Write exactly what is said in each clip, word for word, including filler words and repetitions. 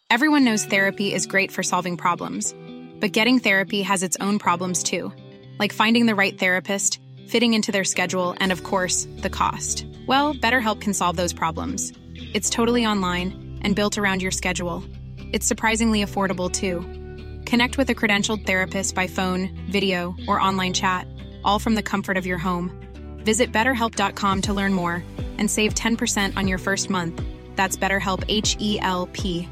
Everyone knows therapy is great for solving problems, but getting therapy has its own problems too, like finding the right therapist, fitting into their schedule, and of course, the cost. Well, BetterHelp can solve those problems. It's totally online and built around your schedule. It's surprisingly affordable too. Connect with a credentialed therapist by phone, video, or online chat, all from the comfort of your home. Visit better help dot com to learn more and save ten percent on your first month. That's BetterHelp, H E L P.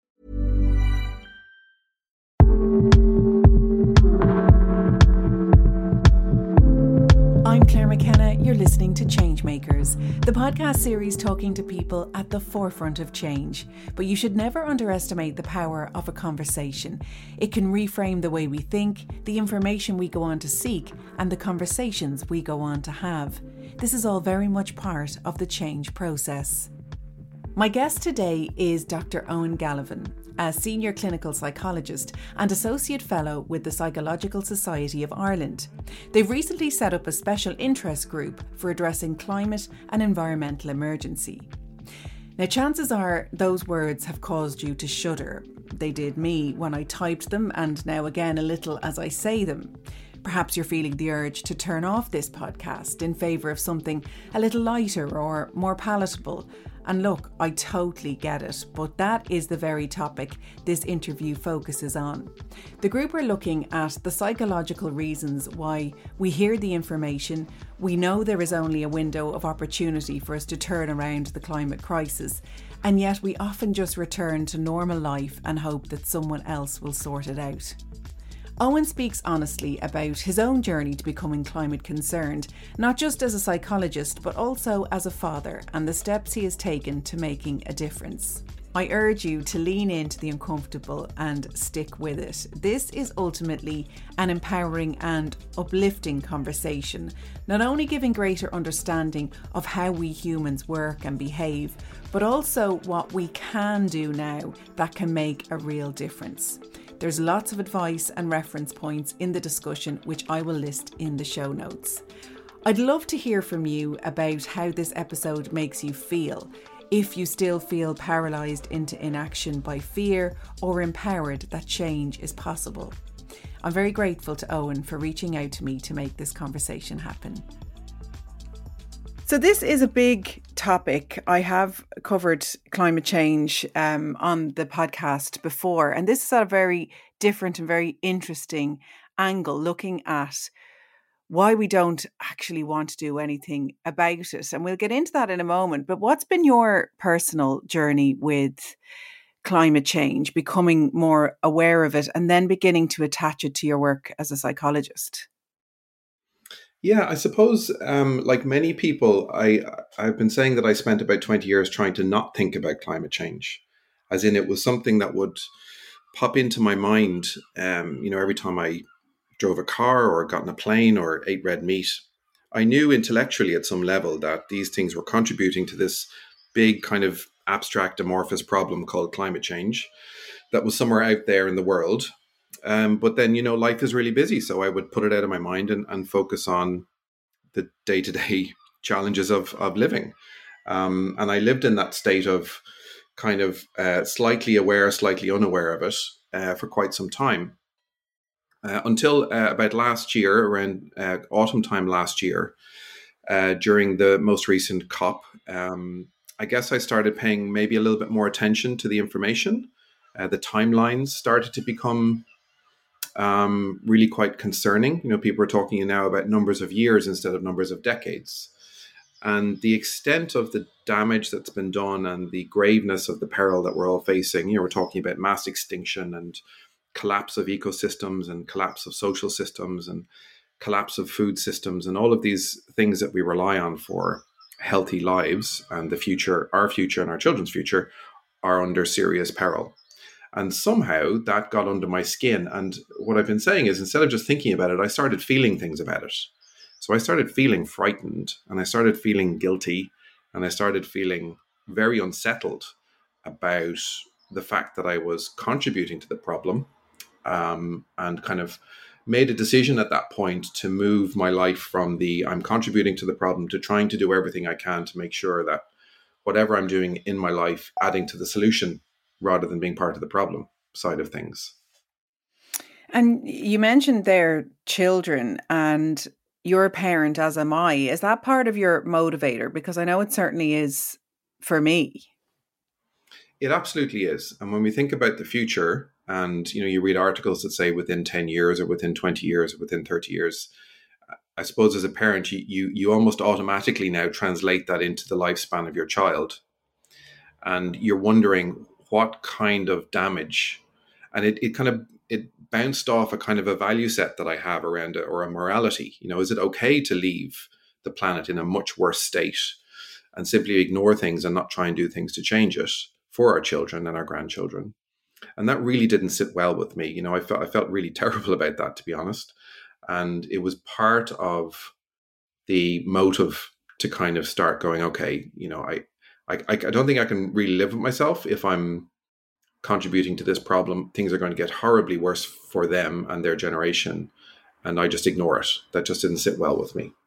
I'm Claire McKenna, you're listening to Changemakers, the podcast series talking to people at the forefront of change. But you should never underestimate the power of a conversation. It can reframe the way we think, the information we go on to seek, and the conversations we go on to have. This is all very much part of the change process. My guest today is Doctor Eoin Gallivan, a senior clinical psychologist and associate fellow with the Psychological Society of Ireland. They've recently set up a special interest group for addressing climate and environmental emergency. Now, chances are those words have caused you to shudder. They did me when I typed them, and now again a little as I say them. Perhaps you're feeling the urge to turn off this podcast in favour of something a little lighter or more palatable. And look, I totally get it, but that is the very topic this interview focuses on. The group are looking at the psychological reasons why we hear the information, we know there is only a window of opportunity for us to turn around the climate crisis, and yet we often just return to normal life and hope that someone else will sort it out. Eoin speaks honestly about his own journey to becoming climate concerned, not just as a psychologist, but also as a father, and the steps he has taken to making a difference. I urge you to lean into the uncomfortable and stick with it. This is ultimately an empowering and uplifting conversation, not only giving greater understanding of how we humans work and behave, but also what we can do now that can make a real difference. There's lots of advice and reference points in the discussion, which I will list in the show notes. I'd love to hear from you about how this episode makes you feel. If you still feel paralysed into inaction by fear, or empowered that change is possible. I'm very grateful to Eoin for reaching out to me to make this conversation happen. So this is a big topic. I have covered climate change um, on the podcast before, and this is a very different and very interesting angle, looking at why we don't actually want to do anything about it. And we'll get into that in a moment. But what's been your personal journey with climate change, becoming more aware of it, and then beginning to attach it to your work as a psychologist? Yeah, I suppose, um, like many people, I, I've been saying that I spent about twenty years trying to not think about climate change, as in it was something that would pop into my mind, um, you know, every time I drove a car or got on a plane or ate red meat. I knew intellectually at some level that these things were contributing to this big kind of abstract amorphous problem called climate change that was somewhere out there in the world. Um, but then, you know, life is really busy. So I would put it out of my mind and, and focus on the day-to-day challenges of, of living. Um, and I lived in that state of kind of uh, slightly aware, slightly unaware of it uh, for quite some time. Uh, until uh, about last year, around uh, autumn time last year, uh, during the most recent COP, um, I guess I started paying maybe a little bit more attention to the information. Uh, the timelines started to become Um, really quite concerning. You know, people are talking now about numbers of years instead of numbers of decades. And the extent of the damage that's been done and the graveness of the peril that we're all facing, you know, we're talking about mass extinction and collapse of ecosystems and collapse of social systems and collapse of food systems and all of these things that we rely on for healthy lives, and the future, our future and our children's future, are under serious peril. And somehow that got under my skin. And what I've been saying is, instead of just thinking about it, I started feeling things about it. So I started feeling frightened, and I started feeling guilty, and I started feeling very unsettled about the fact that I was contributing to the problem, um, and kind of made a decision at that point to move my life from the I'm contributing to the problem to trying to do everything I can to make sure that whatever I'm doing in my life, adding to the solution, rather than being part of the problem side of things. And you mentioned their children, and you're a parent, as am I. Is that part of your motivator? Because I know it certainly is for me. It absolutely is. And when we think about the future, and you know, you read articles that say within ten years or within twenty years or within thirty years, I suppose as a parent, you, you, you almost automatically now translate that into the lifespan of your child. And you're wondering what kind of damage, and it, it kind of, it bounced off a kind of a value set that I have around it, or a morality. You know, is it okay to leave the planet in a much worse state and simply ignore things and not try and do things to change it for our children and our grandchildren? And that really didn't sit well with me. You know, I felt I felt really terrible about that, to be honest. And it was part of the motive to kind of start going, okay, you know, I I, I don't think I can really live with myself if I'm contributing to this problem. Things are going to get horribly worse for them and their generation, and I just ignore it. That just didn't sit well with me.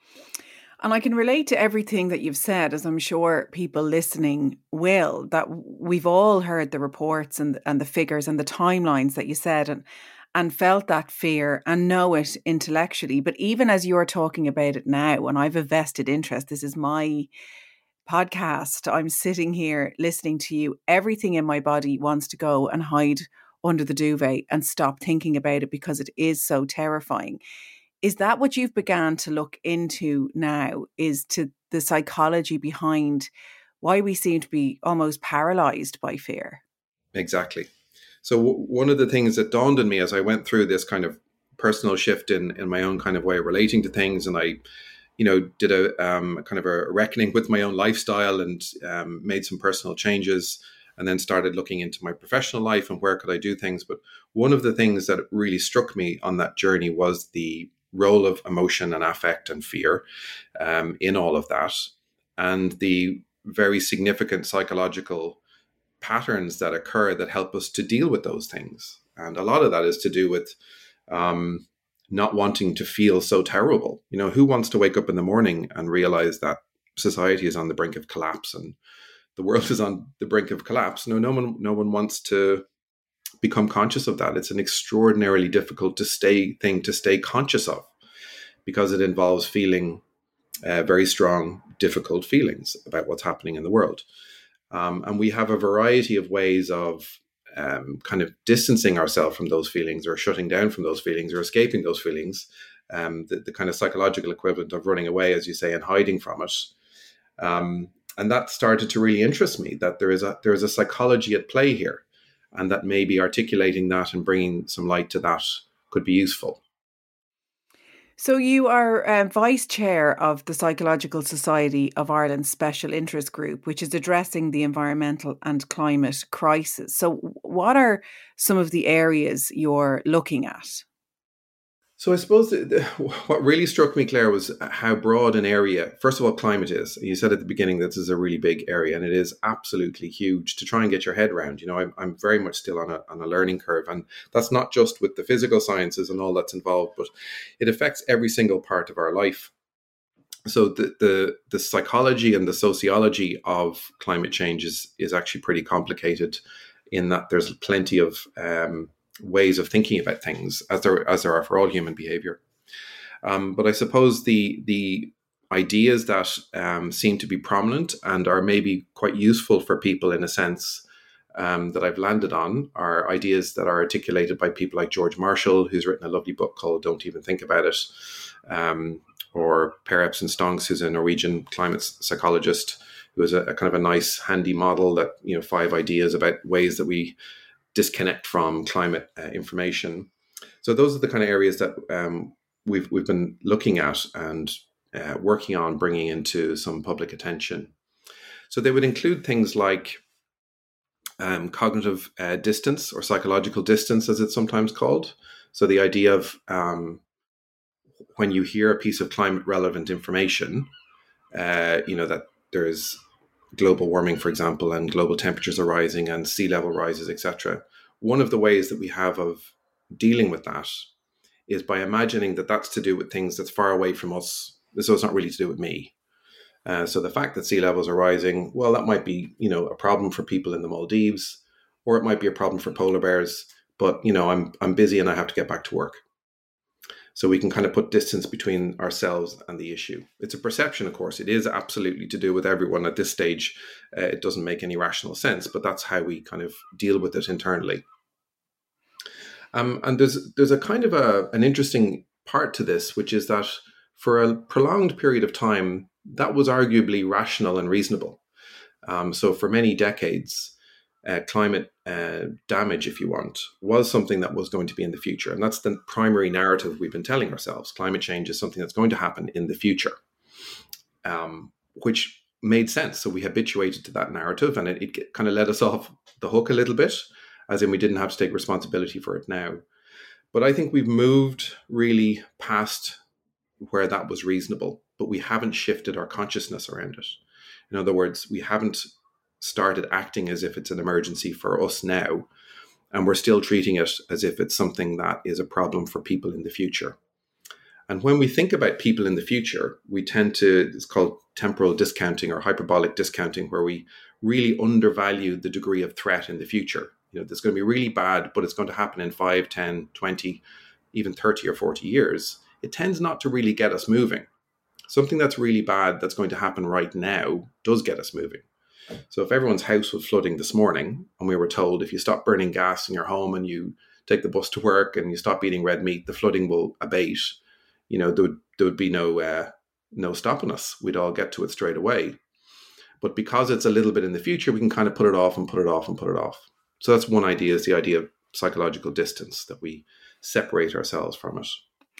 And I can relate to everything that you've said, as I'm sure people listening will, that we've all heard the reports and, and the figures and the timelines that you said, and, and felt that fear and know it intellectually. But even as you're talking about it now, and I've a vested interest, this is my podcast, I'm sitting here listening to you, everything in my body wants to go and hide under the duvet and stop thinking about it, because it is so terrifying. Is that what you've began to look into now, is to the psychology behind why we seem to be almost paralyzed by fear? Exactly. So w- one of the things that dawned on me as I went through this kind of personal shift in, in my own kind of way of relating to things, and I you know, did a um, kind of a reckoning with my own lifestyle, and um, made some personal changes, and then started looking into my professional life and where could I do things. But one of the things that really struck me on that journey was the role of emotion and affect and fear um, in all of that, and the very significant psychological patterns that occur that help us to deal with those things. And a lot of that is to do with um, not wanting to feel so terrible. You know, who wants to wake up in the morning and realize that society is on the brink of collapse and the world is on the brink of collapse? No, no one, no one wants to become conscious of that. It's an extraordinarily difficult to stay thing to stay conscious of, because it involves feeling uh, very strong, difficult feelings about what's happening in the world. Um, and we have a variety of ways of Um, kind of distancing ourselves from those feelings, or shutting down from those feelings, or escaping those feelings, um, the, the kind of psychological equivalent of running away, as you say, and hiding from it. Um, and that started to really interest me, that there is a there is a psychology at play here, and that maybe articulating that and bringing some light to that could be useful. So you are uh, Vice Chair of the Psychological Society of Ireland's Special Interest Group, which is addressing the environmental and climate crisis. So what are some of the areas you're looking at? So I suppose the, the, what really struck me, Claire, was how broad an area, first of all, climate is. You said at the beginning that this is a really big area, and it is absolutely huge to try and get your head around. You know, I'm, I'm very much still on a, on a learning curve, and that's not just with the physical sciences and all that's involved, but it affects every single part of our life. So the the, the psychology and the sociology of climate change is, is actually pretty complicated, in that there's plenty of um, ways of thinking about things, as there as there are for all human behavior. Um, but I suppose the the ideas that um, seem to be prominent and are maybe quite useful for people in a sense um, that I've landed on are ideas that are articulated by people like George Marshall, who's written a lovely book called Don't Even Think About It, um, or Per Epson Stonks, who's a Norwegian climate psychologist, who has a, a kind of a nice handy model that, you know, five ideas about ways that we disconnect from climate uh, information. So those are the kind of areas that um, we've we've been looking at and uh, working on bringing into some public attention. So they would include things like um, cognitive uh, distance, or psychological distance, as it's sometimes called. So the idea of um, when you hear a piece of climate relevant information, uh, you know, that there's global warming, for example, and global temperatures are rising and sea level rises, et cetera. One of the ways that we have of dealing with that is by imagining that that's to do with things that's far away from us. So it's not really to do with me. Uh, so the fact that sea levels are rising, well, that might be, you know, a problem for people in the Maldives, or it might be a problem for polar bears, but you know, I'm I'm busy and I have to get back to work. So we can kind of put distance between ourselves and the issue. It's a perception, of course. It is absolutely to do with everyone at this stage. Uh, it doesn't make any rational sense, but that's how we kind of deal with it internally. Um, and there's there's a kind of a, an interesting part to this, which is that for a prolonged period of time, that was arguably rational and reasonable. Um, so for many decades, uh, climate uh, damage, if you want, was something that was going to be in the future. And that's the primary narrative we've been telling ourselves. Climate change is something that's going to happen in the future, um, which made sense. So we habituated to that narrative, and it, it kind of let us off the hook a little bit, as in we didn't have to take responsibility for it now. But I think we've moved really past where that was reasonable, but we haven't shifted our consciousness around it. In other words, we haven't started acting as if it's an emergency for us now, and we're still treating it as if it's something that is a problem for people in the future. And when we think about people in the future, we tend to, it's called temporal discounting or hyperbolic discounting, where we really undervalue the degree of threat in the future. You know, it's going to be really bad, but it's going to happen in five, ten, twenty, even thirty or forty years. It tends not to really get us moving. Something that's really bad that's going to happen right now does get us moving. So if everyone's house was flooding this morning and we were told if you stop burning gas in your home and you take the bus to work and you stop eating red meat, the flooding will abate, you know, there would, there would be no, uh, no stopping us. We'd all get to it straight away. But because it's a little bit in the future, we can kind of put it off and put it off and put it off. So that's one idea, is the idea of psychological distance, that we separate ourselves from it.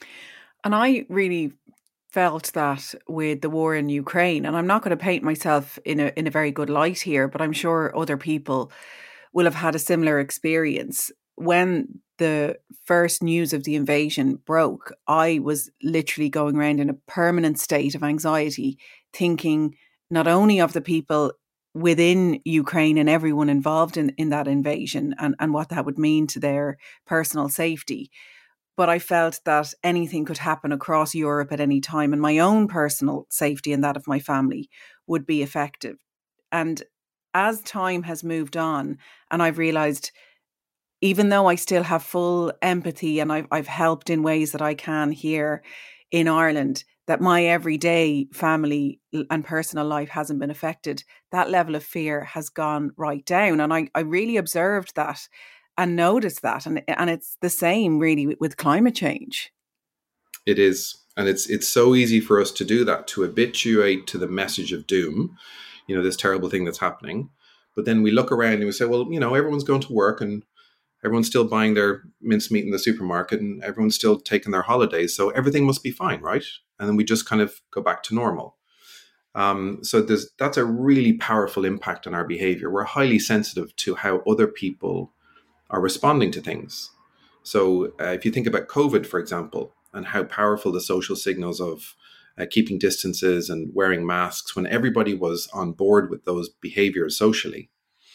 And I really felt that with the war in Ukraine, and I'm not going to paint myself in a in a very good light here, but I'm sure other people will have had a similar experience. When the first news of the invasion broke, I was literally going around in a permanent state of anxiety, thinking not only of the people within Ukraine and everyone involved in, in that invasion and, and what that would mean to their personal safety, but I felt that anything could happen across Europe at any time, and my own personal safety and that of my family would be affected. And as time has moved on, and I've realised, even though I still have full empathy and I've, I've helped in ways that I can here in Ireland, that my everyday family and personal life hasn't been affected, that level of fear has gone right down. And I, I really observed that and noticed that. And, and it's the same really with, with climate change. It is. And it's it's so easy for us to do that, to habituate to the message of doom, you know, this terrible thing that's happening. But then we look around and we say, well, you know, everyone's going to work and everyone's still buying their mincemeat in the supermarket and everyone's still taking their holidays. So everything must be fine, right? And then we just kind of go back to normal. Um, so there's, that's a really powerful impact on our behavior. We're highly sensitive to how other people are responding to things. So uh, if you think about COVID, for example, and how powerful the social signals of uh, keeping distances and wearing masks, when everybody was on board with those behaviors socially,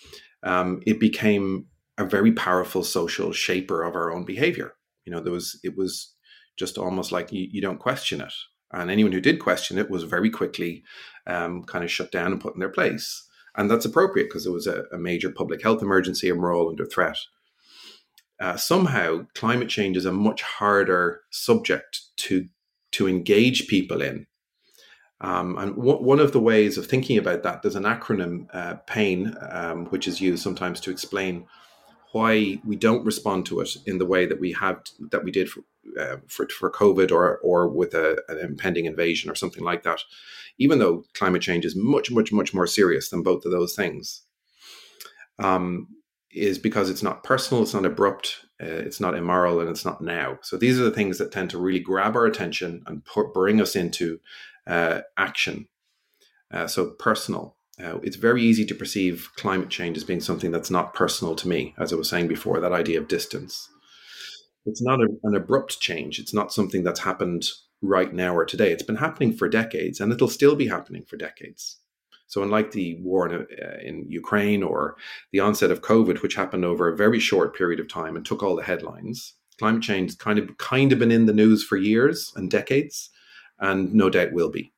um, it became a very powerful social shaper of our own behavior. You know, there was, it was just almost like you, you don't question it. And anyone who did question it was very quickly um, kind of shut down and put in their place. And that's appropriate because it was a, a major public health emergency and we're all under threat. Uh, somehow, climate change is a much harder subject to to engage people in. Um, and w- one of the ways of thinking about that, there's an acronym, uh, PAIN, um, which is used sometimes to explain why we don't respond to it in the way that we have that we did for uh, for, for COVID or or with a, an impending invasion or something like that. Even though climate change is much, much, much more serious than both of those things. Um, is because it's not personal, it's not abrupt, uh, it's not immoral, and it's not now. So these are the things that tend to really grab our attention and put, bring us into uh, action. Uh, so personal. Uh, it's very easy to perceive climate change as being something that's not personal to me, as I was saying before, that idea of distance. It's not a, an abrupt change. It's not something that's happened right now or today. It's been happening for decades, and it'll still be happening for decades. So unlike the war in, uh, in Ukraine or the onset of COVID, which happened over a very short period of time and took all the headlines, climate change kind of kind of been in the news for years and decades, and no doubt will be.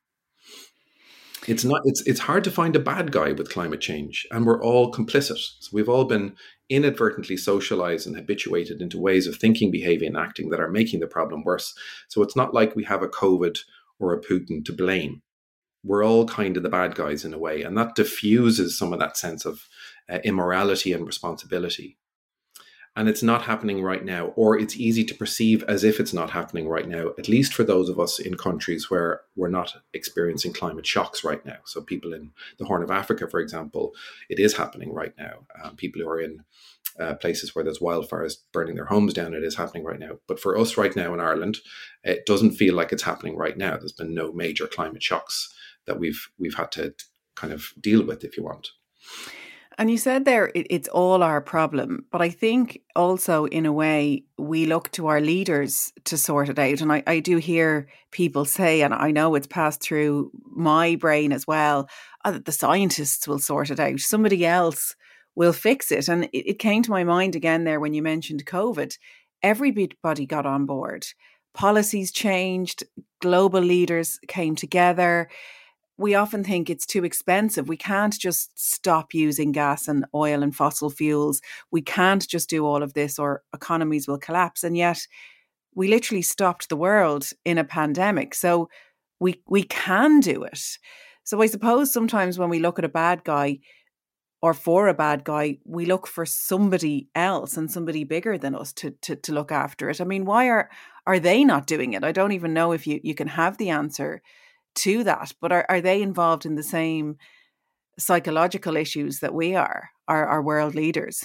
It's not. It's it's hard to find a bad guy with climate change, and we're all complicit. So we've all been inadvertently socialized and habituated into ways of thinking, behaving, and acting that are making the problem worse. So it's not like we have a COVID or a Putin to blame. We're all kind of the bad guys in a way, and that diffuses some of that sense of uh, immorality and responsibility. And it's not happening right now, or it's easy to perceive as if it's not happening right now, at least for those of us in countries where we're not experiencing climate shocks right now. So people in the Horn of Africa, for example, it is happening right now. Um, people who are in uh, places where there's wildfires burning their homes down, it is happening right now. But for us right now in Ireland, it doesn't feel like it's happening right now. There's been no major climate shocks that we've we've had to kind of deal with, if you want. And you said there, it, it's all our problem. But I think also, in a way, we look to our leaders to sort it out. And I, I do hear people say, and I know it's passed through my brain as well, oh, that the scientists will sort it out. Somebody else will fix it. And it, it came to my mind again there when you mentioned COVID. Everybody got on board. Policies changed. Global leaders came together. We often think it's too expensive. We can't just stop using gas and oil and fossil fuels. We can't just do all of this or economies will collapse. And yet we literally stopped the world in a pandemic. So we we can do it. So I suppose sometimes when we look at a bad guy or for a bad guy, we look for somebody else and somebody bigger than us to to, to look after it. I mean, why are, are they not doing it? I don't even know if you, you can have the answer to that, but are, are they involved in the same psychological issues that we are, our, our world leaders?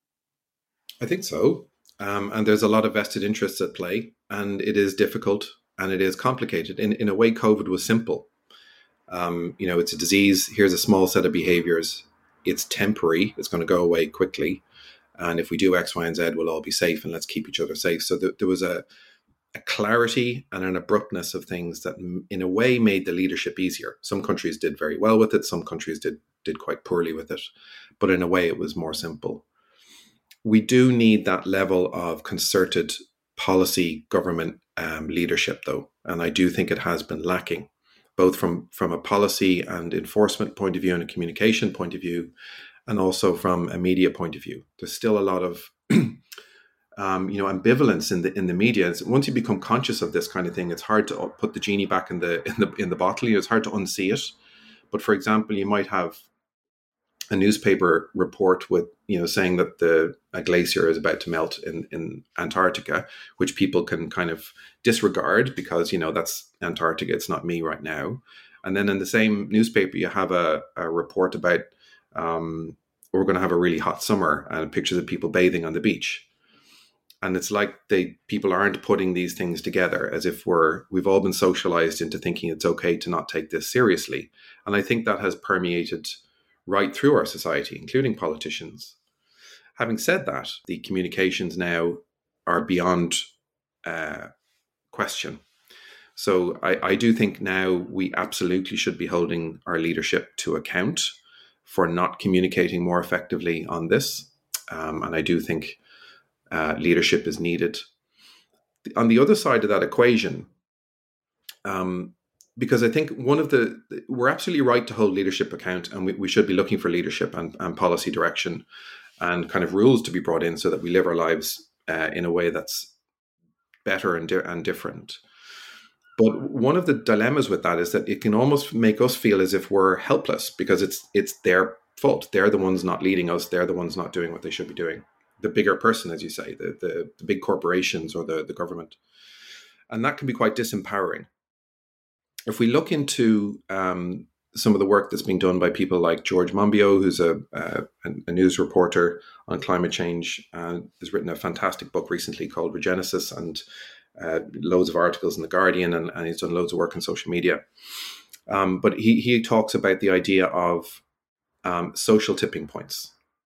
I think so. Um, and there's a lot of vested interests at play, and it is difficult and it is complicated. In, in a way, COVID was simple. Um, you know, it's a disease. Here's a small set of behaviors. It's temporary. It's going to go away quickly. And if we do X, Y, and Z, we'll all be safe, and let's keep each other safe. So th- there was a a clarity and an abruptness of things that in a way made the leadership easier. Some countries did very well with it. Some countries did did quite poorly with it. But in a way, it was more simple. We do need that level of concerted policy government um, leadership, though. And I do think it has been lacking, both from, from a policy and enforcement point of view and a communication point of view, and also from a media point of view. There's still a lot of Um, you know, ambivalence in the in the media. It's, once you become conscious of this kind of thing, it's hard to put the genie back in the in the in the bottle. It's hard to unsee it. But for example, you might have a newspaper report with, you know, saying that the a glacier is about to melt in in Antarctica, which people can kind of disregard because, you know, that's Antarctica. It's not me right now. And then in the same newspaper, you have a, a report about um, we're going to have a really hot summer and pictures of people bathing on the beach. And it's like they people aren't putting these things together, as if we're we've all been socialized into thinking it's okay to not take this seriously. And I think that has permeated right through our society, including politicians. Having said that, the communications now are beyond uh, question. So I, I do think now we absolutely should be holding our leadership to account for not communicating more effectively on this. Um, and I do think Uh, leadership is needed. On the other side of that equation, um, because I think one of the, we're absolutely right to hold leadership account, and we, we should be looking for leadership and, and policy direction and kind of rules to be brought in so that we live our lives uh, in a way that's better and, di- and different. But one of the dilemmas with that is that it can almost make us feel as if we're helpless because it's it's their fault. They're the ones not leading us. They're the ones not doing what they should be doing. The bigger person, as you say, the, the, the big corporations or the, the government. And that can be quite disempowering. If we look into um, some of the work that's being done by people like George Monbiot, who's a, a, a news reporter on climate change, uh, has written a fantastic book recently called Regenesis, and uh, loads of articles in The Guardian, and, and he's done loads of work on social media. Um, but he, he talks about the idea of um, social tipping points.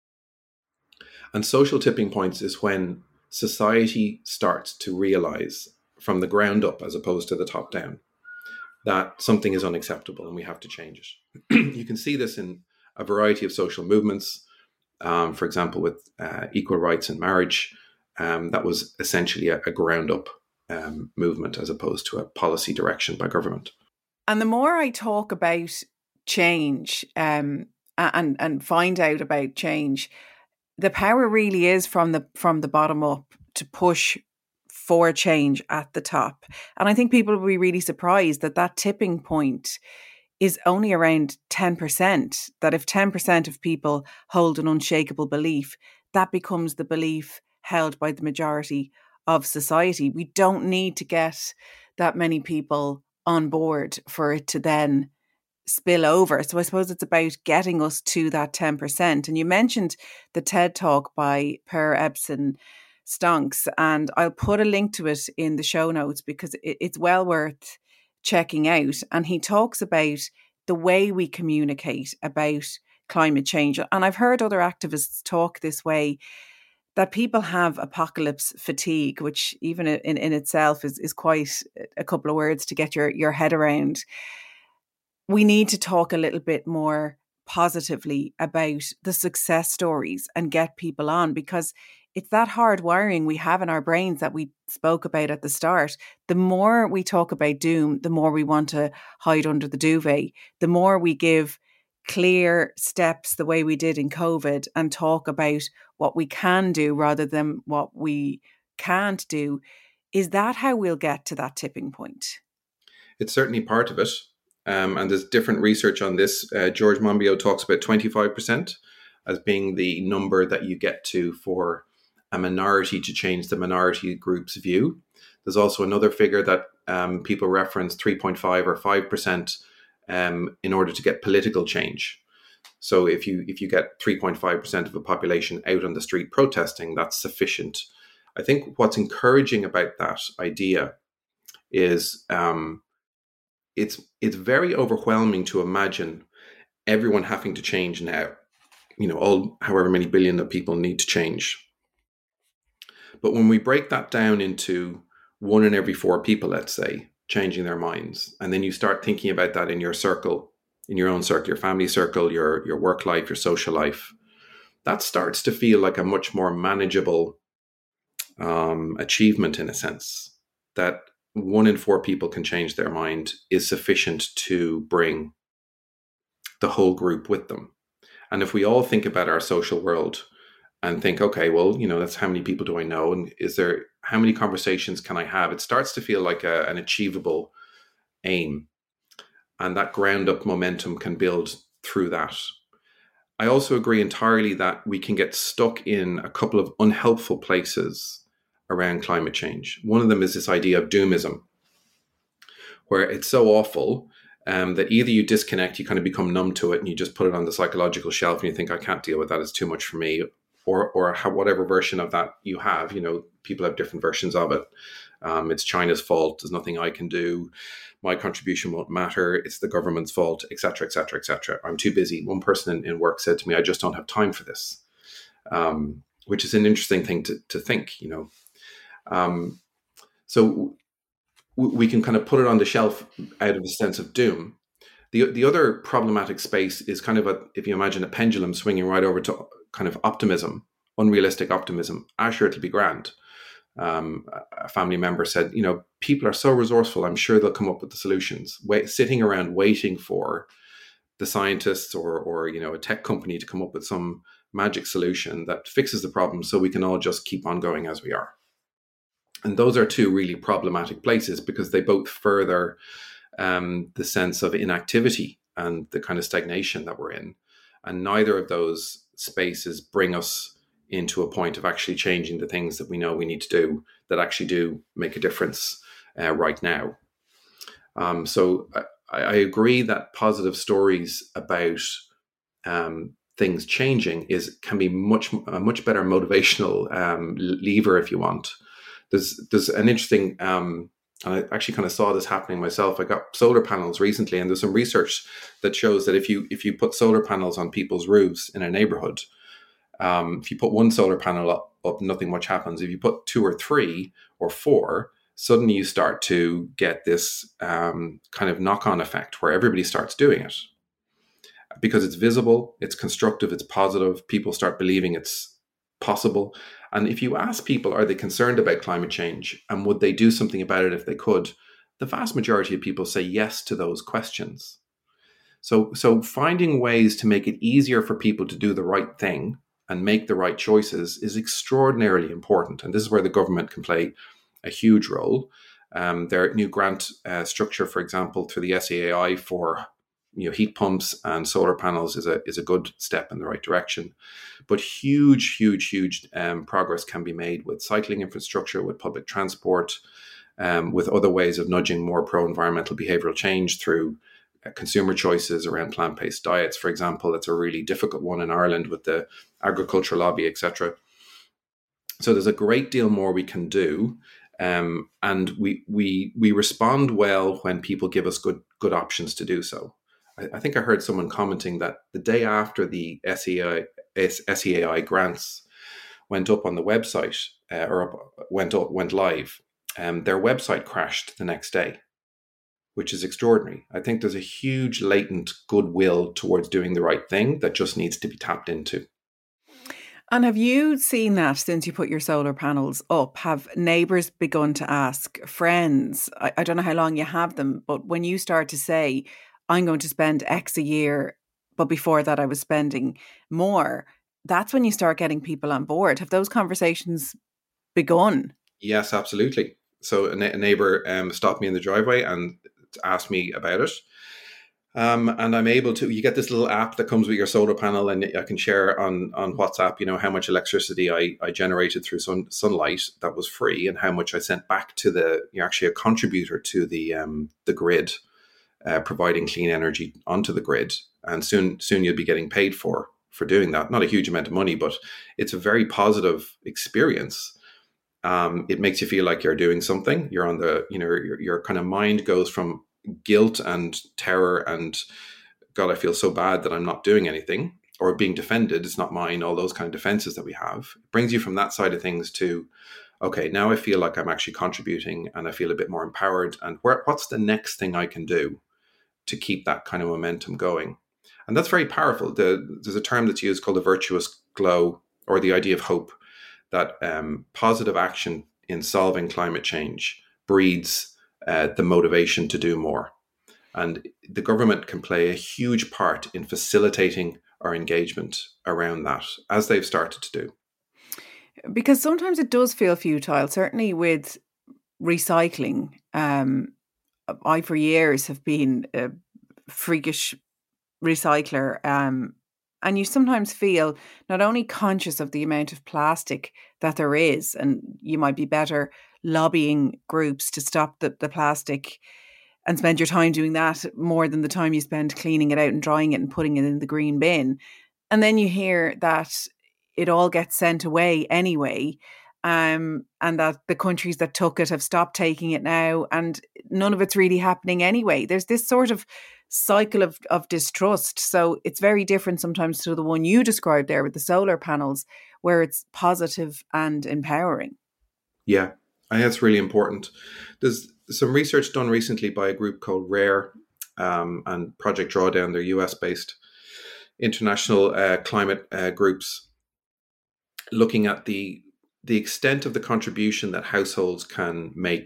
And social tipping points is when society starts to realize from the ground up, as opposed to the top down, that something is unacceptable and we have to change it. You can see this in a variety of social movements. Um, for example, with uh, equal rights in marriage, um, that was essentially a, a ground up um, movement as opposed to a policy direction by government. And the more I talk about change um, and, and find out about change, the power really is from the from the bottom up to push for change at the top. And I think people will be really surprised that that tipping point is only around ten percent, that if ten percent of people hold an unshakable belief, that becomes the belief held by the majority of society. We don't need to get that many people on board for it to then spill over. So I suppose it's about getting us to that ten percent. And you mentioned the TED Talk by Per Epson Stonks, and I'll put a link to it in the show notes because it's well worth checking out. And he talks about the way we communicate about climate change. And I've heard other activists talk this way, that people have apocalypse fatigue, which even in, in itself is, is quite a couple of words to get your, your head around. We need to talk a little bit more positively about the success stories and get people on, because it's that hard wiring we have in our brains that we spoke about at the start. The more we talk about doom, the more we want to hide under the duvet. The more we give clear steps the way we did in COVID and talk about what we can do rather than what we can't do. Is that how we'll get to that tipping point? It's certainly part of it. Um, and there's different research on this. Uh, George Monbiot talks about twenty-five percent as being the number that you get to for a minority to change the minority group's view. There's also another figure that um, people reference, three point five or five percent um, in order to get political change. So if you if you get three point five percent of the population out on the street protesting, that's sufficient. I think what's encouraging about that idea is um, it's it's very overwhelming to imagine everyone having to change now. You know, all however many billion of people need to change. But when we break that down into one in every four people, let's say, changing their minds, and then you start thinking about that in your circle, in your own circle, your family circle, your, your work life, your social life, that starts to feel like a much more manageable um, achievement in a sense. That one in four people can change their mind is sufficient to bring the whole group with them. And if we all think about our social world and think, okay, well, you know, that's how many people do I know? And is there, how many conversations can I have? It starts to feel like a, an achievable aim. And that ground up momentum can build through that. I also agree entirely that we can get stuck in a couple of unhelpful places around climate change. One of them is this idea of doomism, where it's so awful um, that either you disconnect, you kind of become numb to it, and you just put it on the psychological shelf and you think, I can't deal with that, it's too much for me. Or, or how, whatever version of that you have, you know, people have different versions of it. Um, it's China's fault. There's nothing I can do. My contribution won't matter. It's the government's fault, et cetera, et cetera, et cetera. I'm too busy. One person in, in work said to me, I just don't have time for this, um, which is an interesting thing to, to think, you know. Um, so w- we can kind of put it on the shelf out of the sense of doom. The, the other problematic space is kind of, a, if you imagine a pendulum swinging right over to kind of optimism, unrealistic optimism. Ah, sure, it'll be grand. Um, a family member said, you know, people are so resourceful. I'm sure they'll come up with the solutions. Wait, sitting around waiting for the scientists or, or, you know, a tech company to come up with some magic solution that fixes the problem so we can all just keep on going as we are. And those are two really problematic places because they both further um, the sense of inactivity and the kind of stagnation that we're in. And neither of those spaces bring us into a point of actually changing the things that we know we need to do that actually do make a difference uh, right now. Um, so I, I agree that positive stories about um, things changing is can be much a much better motivational um, lever if you want. There's there's an interesting, um, and I actually kind of saw this happening myself. I got solar panels recently, and there's some research that shows that if you if you put solar panels on people's roofs in a neighborhood, um, if you put one solar panel up, up, nothing much happens. If you put two or three or four, suddenly you start to get this um, kind of knock-on effect where everybody starts doing it. Because it's visible, it's constructive, it's positive, people start believing it's possible. And if you ask people, are they concerned about climate change and would they do something about it if they could? The vast majority of people say yes to those questions. So, so finding ways to make it easier for people to do the right thing and make the right choices is extraordinarily important. And this is where the government can play a huge role. Um, their new grant uh, structure, for example, through the S E A I for you know heat pumps and solar panels is a is a good step in the right direction. But huge, huge, huge um, progress can be made with cycling infrastructure, with public transport, um, with other ways of nudging more pro-environmental behavioral change through uh, consumer choices around plant-based diets, for example. That's a really difficult one in Ireland with the agriculture lobby, et cetera. So there's a great deal more we can do. Um, and we we we respond well when people give us good good options to do so. I, I think I heard someone commenting that the day after the S E A I, S E A I grants went up on the website uh, or up, went up, went live, um, their website crashed the next day, which is extraordinary. I think there's a huge latent goodwill towards doing the right thing that just needs to be tapped into. And have you seen that since you put your solar panels up? Have neighbours begun to ask, friends, I, I don't know how long you have them, but when you start to say, I'm going to spend X a year, but before that I was spending more, that's when you start getting people on board. Have those conversations begun? Yes, absolutely. So a, na- a neighbour um, stopped me in the driveway and asked me about it. Um, and I'm able to, you get this little app that comes with your solar panel, and I can share on, on WhatsApp, you know, how much electricity I, I generated through sun, sunlight that was free, and how much I sent back to the, you're actually a contributor to the um, the grid, uh, providing clean energy onto the grid. And soon, soon you'll be getting paid for, for doing that. Not a huge amount of money, but it's a very positive experience. Um, it makes you feel like you're doing something. You're on the, you know, your, your kind of mind goes from guilt and terror and God, I feel so bad that I'm not doing anything, or being defended, it's not mine, all those kind of defenses that we have. It brings you from that side of things to, okay, now I feel like I'm actually contributing and I feel a bit more empowered. And where, what's the next thing I can do to keep that kind of momentum going? And that's very powerful. The, there's a term that's used called the virtuous glow, or the idea of hope, that um, positive action in solving climate change breeds Uh, the motivation to do more. And the government can play a huge part in facilitating our engagement around that, as they've started to do. Because sometimes it does feel futile, certainly with recycling. Um, I, for years, have been a freakish recycler. Um, and you sometimes feel not only conscious of the amount of plastic that there is, and you might be better lobbying groups to stop the, the plastic and spend your time doing that more than the time you spend cleaning it out and drying it and putting it in the green bin. And then you hear that it all gets sent away anyway, um, and that the countries that took it have stopped taking it now, and none of it's really happening anyway. There's this sort of cycle of, of distrust. So it's very different sometimes to the one you described there with the solar panels, where it's positive and empowering. Yeah, I think that's really important. There's some research done recently by a group called RARE um, and Project Drawdown. They're U S-based international uh, climate uh, groups, looking at the the extent of the contribution that households can make.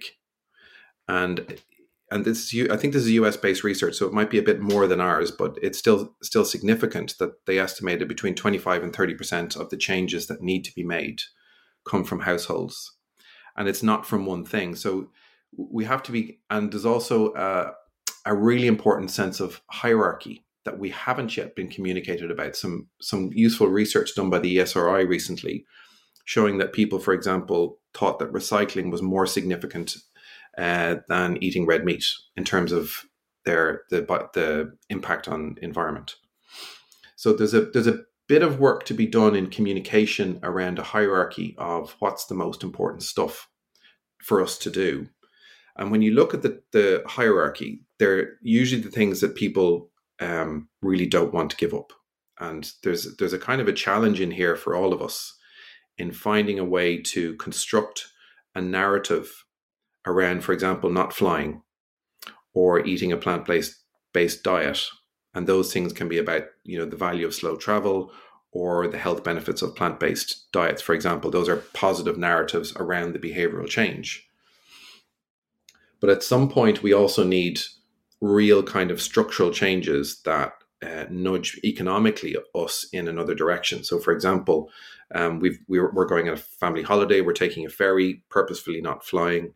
And and this is, I think this is U S-based research, so it might be a bit more than ours, but it's still still significant that they estimated between twenty-five and thirty percent of the changes that need to be made come from households. And it's not from one thing. So we have to be, and there's also a, a really important sense of hierarchy that we haven't yet been communicated about. Some, some useful research done by the E S R I recently, showing that people, for example, thought that recycling was more significant uh, than eating red meat in terms of their the, the impact on environment. So there's a there's a bit of work to be done in communication around a hierarchy of what's the most important stuff for us to do. And when you look at the, the hierarchy, they're usually the things that people um, really don't want to give up. And there's there's a kind of a challenge in here for all of us in finding a way to construct a narrative around, for example, not flying or eating a plant-based based diet. And those things can be about, you know, the value of slow travel or the health benefits of plant-based diets, for example. Those are positive narratives around the behavioral change. But at some point, we also need real kind of structural changes that uh, nudge economically us in another direction. So, for example, um, we've, we're, we're going on a family holiday. We're taking a ferry, purposefully not flying.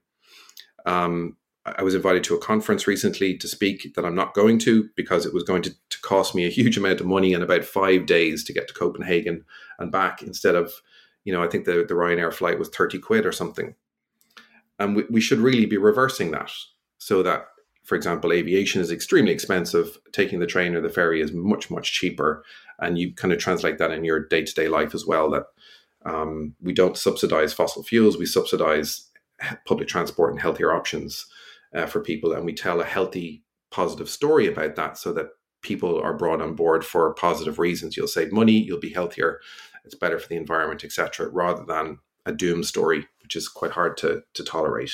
Um, I was invited to a conference recently to speak that I'm not going to because it was going to, to cost me a huge amount of money and about five days to get to Copenhagen and back instead of, you know, I think the, the Ryanair flight was thirty quid or something. And we, we should really be reversing that so that, for example, aviation is extremely expensive. Taking the train or the ferry is much, much cheaper. And you kind of translate that in your day-to-day life as well, that um, we don't subsidize fossil fuels. We subsidize public transport and healthier options uh, for people. And we tell a healthy, positive story about that so that people are brought on board for positive reasons. You'll save money, you'll be healthier, it's better for the environment, et cetera, rather than a doom story, which is quite hard to, to tolerate.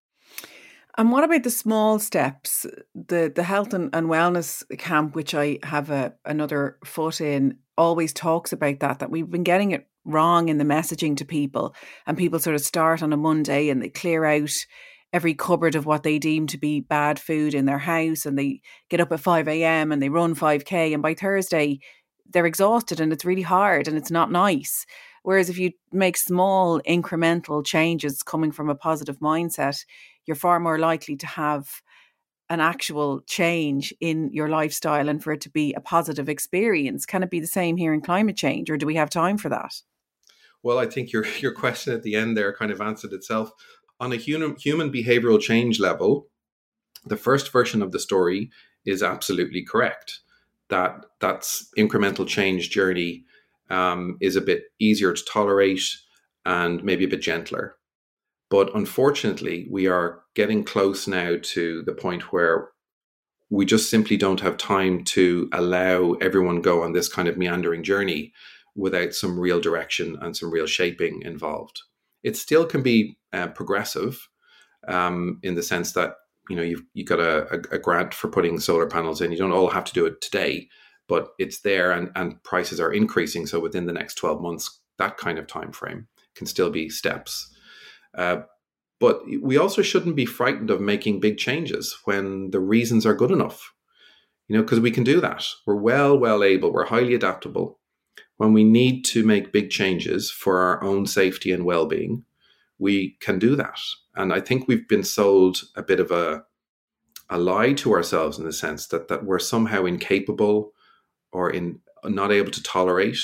And what about the small steps? The the health and, and wellness camp, which I have a, another foot in, always talks about that, that we've been getting it wrong in the messaging to people. And people sort of start on a Monday and they clear out every cupboard of what they deem to be bad food in their house. And they get up at five a.m. and they run five K. And by Thursday, they're exhausted and it's really hard and it's not nice. Whereas if you make small incremental changes coming from a positive mindset, you're far more likely to have an actual change in your lifestyle and for it to be a positive experience. Can it be the same here in climate change, or do we have time for that? Well, I think your your question at the end there kind of answered itself. On a human, human behavioral change level, the first version of the story is absolutely correct. That that's incremental change journey um, is a bit easier to tolerate and maybe a bit gentler. But unfortunately, we are getting close now to the point where we just simply don't have time to allow everyone go on this kind of meandering journey without some real direction and some real shaping involved. It still can be uh, progressive um, in the sense that, you know, you've, you've got a, a grant for putting solar panels in. You don't all have to do it today, but it's there and, and prices are increasing. So within the next twelve months, that kind of time frame can still be steps. Uh, but we also shouldn't be frightened of making big changes when the reasons are good enough, you know, because we can do that. We're well, well able. We're highly adaptable. When we need to make big changes for our own safety and well-being, we can do that. And I think we've been sold a bit of a, a lie to ourselves in the sense that, that we're somehow incapable or in not able to tolerate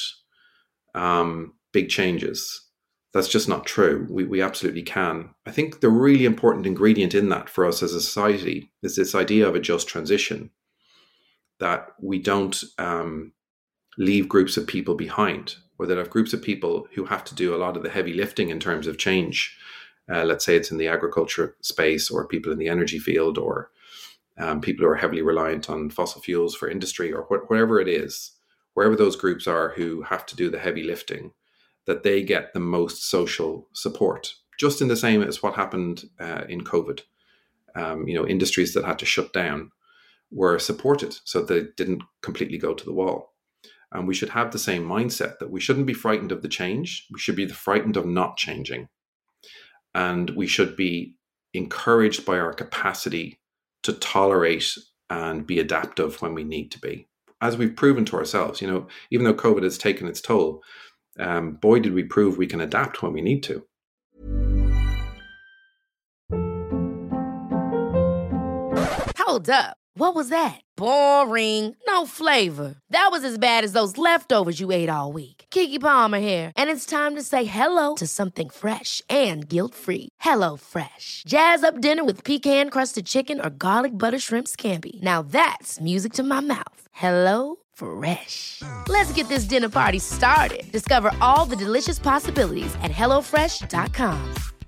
um, big changes. That's just not true. We we absolutely can. I think the really important ingredient in that for us as a society is this idea of a just transition, that we don't um, leave groups of people behind, or that have groups of people who have to do a lot of the heavy lifting in terms of change. Uh, let's say it's in the agriculture space, or people in the energy field, or um, people who are heavily reliant on fossil fuels for industry, or wh- whatever it is, wherever those groups are who have to do the heavy lifting, that they get the most social support, just in the same as what happened uh, in COVID. Um, you know, industries that had to shut down were supported so they didn't completely go to the wall. And we should have the same mindset, that we shouldn't be frightened of the change. We should be frightened of not changing. And we should be encouraged by our capacity to tolerate and be adaptive when we need to be. As we've proven to ourselves, you know, even though COVID has taken its toll, Um, boy, did we prove we can adapt when we need to. Hold up. What was that? Boring. No flavor. That was as bad as those leftovers you ate all week. Keke Palmer here. And it's time to say hello to something fresh and guilt-free. Hello Fresh. Jazz up dinner with pecan-crusted chicken or garlic butter shrimp scampi. Now that's music to my mouth. Hello Fresh. Let's get this dinner party started. Discover all the delicious possibilities at hello fresh dot com.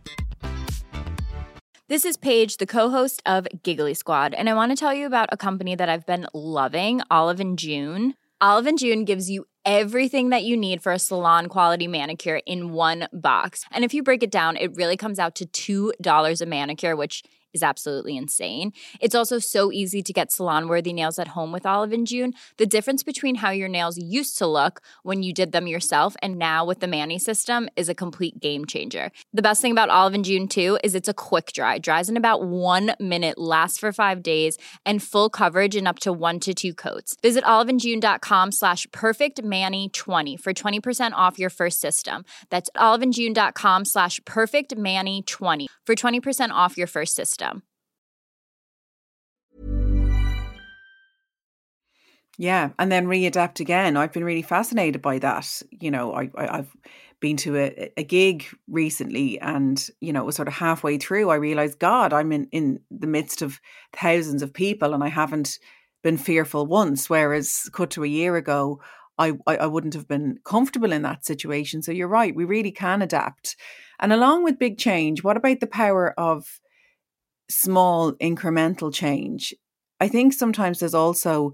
This is Paige, the co-host of Giggly Squad, and I want to tell you about a company that I've been loving, Olive and June. Olive and June gives you everything that you need for a salon-quality manicure in one box. And if you break it down, it really comes out to two dollars a manicure, which is absolutely insane. It's also so easy to get salon-worthy nails at home with Olive and June. The difference between how your nails used to look when you did them yourself and now with the Mani system is a complete game changer. The best thing about Olive and June too is it's a quick dry. Dries in about one minute, lasts for five days, and full coverage in up to one to two coats. Visit oliveandjune.com slash perfectmani20 for twenty percent off your first system. That's oliveandjune.com slash perfectmani20 for twenty percent off your first system. Yeah, and then readapt again. I've been really fascinated by that. You know, I, I, I've been to a, a gig recently, and, you know, it was sort of halfway through, I realized, God, I'm in, in the midst of thousands of people and I haven't been fearful once. Whereas cut to a year ago, I, I, I wouldn't have been comfortable in that situation. So you're right, we really can adapt. And along with big change, what about the power of small incremental change? I think sometimes there's also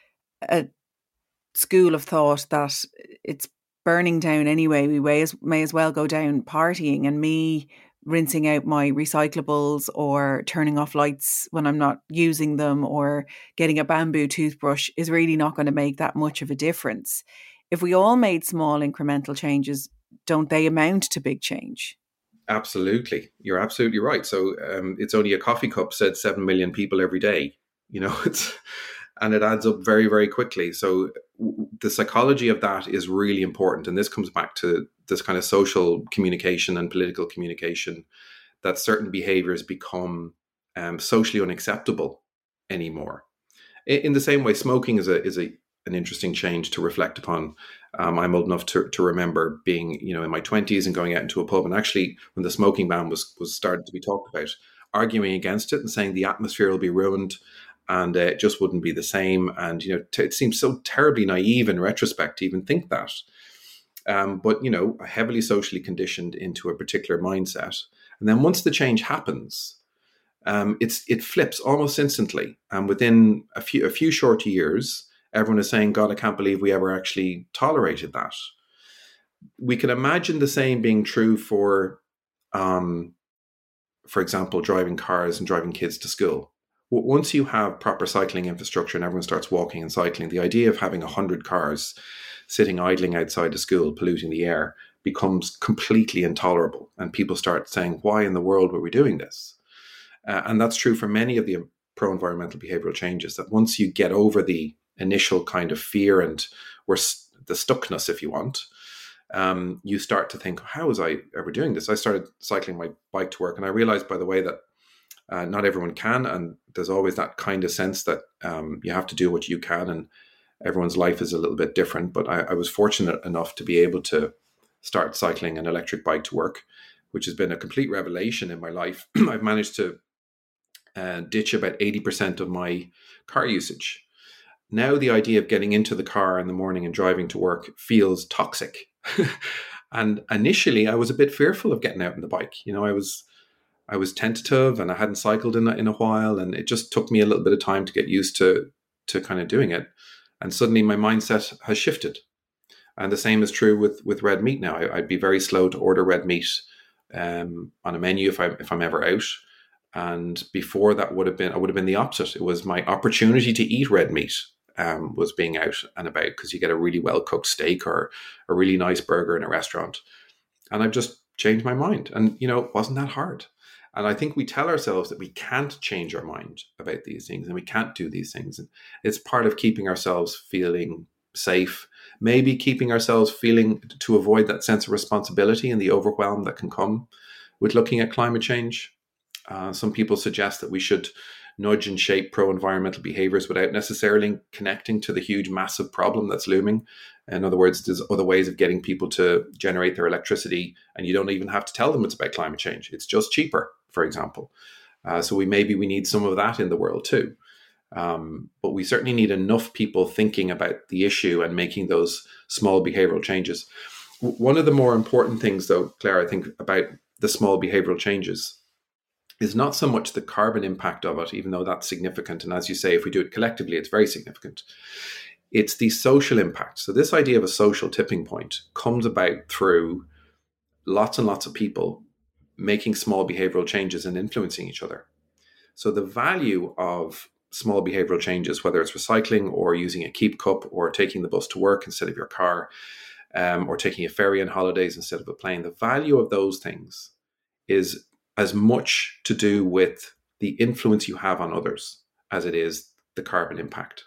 a school of thought that it's burning down anyway. We may as, may as well go down partying, and me rinsing out my recyclables or turning off lights when I'm not using them or getting a bamboo toothbrush is really not going to make that much of a difference. If we all made small incremental changes, don't they amount to big change? Absolutely. You're absolutely right. So um, it's only a coffee cup, said seven million people every day. You know, it's and it adds up very, very quickly. So w- the psychology of that is really important. And this comes back to this kind of social communication and political communication, that certain behaviors become um, socially unacceptable anymore. In, in the same way, smoking is a is a an interesting change to reflect upon. Um, I'm old enough to, to remember being, you know, in my twenties and going out into a pub, and actually when the smoking ban was was started to be talked about, arguing against it and saying the atmosphere will be ruined and uh, it just wouldn't be the same. And, you know, t- it seems so terribly naive in retrospect to even think that. Um, but, you know, heavily socially conditioned into a particular mindset. And then once the change happens, um, it's it flips almost instantly. And within a few a few short years, everyone is saying, God, I can't believe we ever actually tolerated that. We can imagine the same being true for, um, for example, driving cars and driving kids to school. Once you have proper cycling infrastructure and everyone starts walking and cycling, the idea of having one hundred cars sitting idling outside the school, polluting the air, becomes completely intolerable. And people start saying, why in the world were we doing this? Uh, and that's true for many of the pro-environmental behavioral changes, that once you get over the initial kind of fear and or the stuckness, if you want, um, you start to think, how was I ever doing this? I started cycling my bike to work, and I realized, by the way, that uh, not everyone can, and there's always that kind of sense that um, you have to do what you can, and everyone's life is a little bit different. But I, I was fortunate enough to be able to start cycling an electric bike to work, which has been a complete revelation in my life. I've managed to uh, ditch about eighty percent of my car usage. Now the idea of getting into the car in the morning and driving to work feels toxic. And initially I was a bit fearful of getting out on the bike. You know, I was I was tentative, and I hadn't cycled in a, in a while, and it just took me a little bit of time to get used to to kind of doing it. And suddenly my mindset has shifted. And the same is true with, with red meat now. I, I'd be very slow to order red meat um, on a menu if I if I'm ever out. And before that would have been I would have been the opposite. It was my opportunity to eat red meat um, was being out and about, because you get a really well cooked steak or a really nice burger in a restaurant. And I've just changed my mind. And, you know, it wasn't that hard. And I think we tell ourselves that we can't change our mind about these things and we can't do these things. And it's part of keeping ourselves feeling safe, maybe keeping ourselves feeling to avoid that sense of responsibility and the overwhelm that can come with looking at climate change. Uh, some people suggest that we should nudge and shape pro-environmental behaviors without necessarily connecting to the huge, massive problem that's looming. In other words, there's other ways of getting people to generate their electricity, and you don't even have to tell them it's about climate change. It's just cheaper, for example. Uh, so we maybe we need some of that in the world too. Um, but we certainly need enough people thinking about the issue and making those small behavioral changes. W- one of the more important things, though, Claire, I think about the small behavioral changes is not so much the carbon impact of it, even though that's significant. And as you say, if we do it collectively, it's very significant. It's the social impact. So this idea of a social tipping point comes about through lots and lots of people making small behavioral changes and influencing each other. So the value of small behavioral changes, whether it's recycling or using a keep cup or taking the bus to work instead of your car, um, or taking a ferry on holidays instead of a plane, the value of those things is as much to do with the influence you have on others as it is the carbon impact.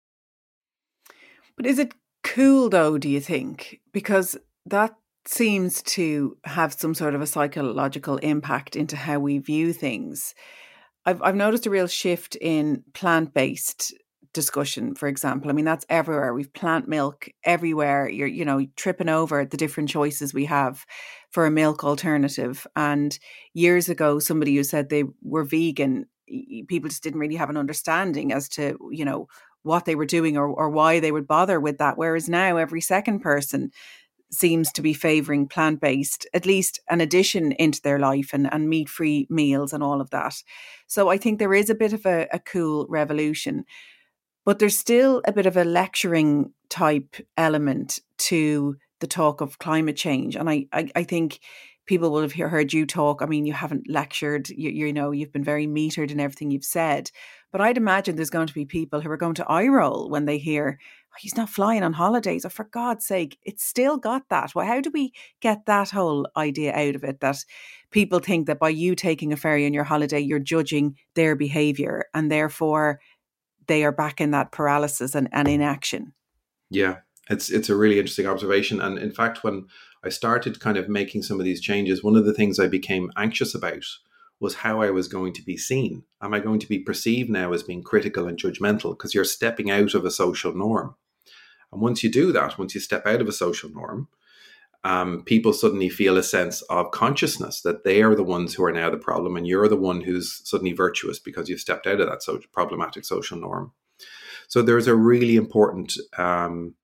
But is it cool though, do you think? Because that seems to have some sort of a psychological impact into how we view things. I've I've noticed a real shift in plant-based discussion, for example. I mean, that's everywhere. We've plant milk everywhere. You're, you know, tripping over the different choices we have for a milk alternative. And years ago, somebody who said they were vegan, people just didn't really have an understanding as to, you know, what they were doing or, or why they would bother with that. Whereas now every second person seems to be favouring plant-based, at least an addition into their life, and, and meat-free meals and all of that. So I think there is a bit of a, a cool revolution, but there's still a bit of a lecturing type element to the talk of climate change. And I, I, I think people will have heard you talk. I mean, you haven't lectured, you, you know, you've been very metered in everything you've said. But I'd imagine there's going to be people who are going to eye roll when they hear, oh, he's not flying on holidays. Oh, for God's sake, it's still got that. Well, how do we get that whole idea out of it, that people think that by you taking a ferry on your holiday, you're judging their behaviour and therefore they are back in that paralysis and, and inaction? Yeah, it's it's a really interesting observation. And in fact, when I started kind of making some of these changes, one of the things I became anxious about was how I was going to be seen. Am I going to be perceived now as being critical and judgmental? Because you're stepping out of a social norm. And once you do that, once you step out of a social norm, um, people suddenly feel a sense of consciousness that they are the ones who are now the problem, and you're the one who's suddenly virtuous because you've stepped out of that so problematic social norm. So there's a really important um,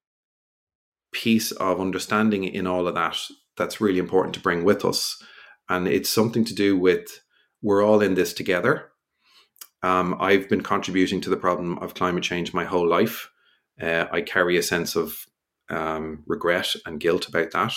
piece of understanding in all of that that's really important to bring with us. And it's something to do with, we're all in this together. Um, I've been contributing to the problem of climate change my whole life. Uh, I carry a sense of um, regret and guilt about that.